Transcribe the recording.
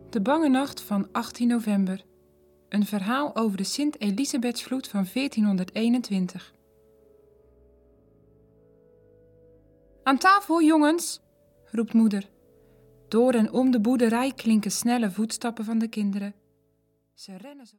De bange nacht van 18 november. Een verhaal over de Sint-Elisabethsvloed van 1421. Aan tafel, jongens, roept moeder. Door en om de boerderij klinken snelle voetstappen van de kinderen. Ze rennen zo.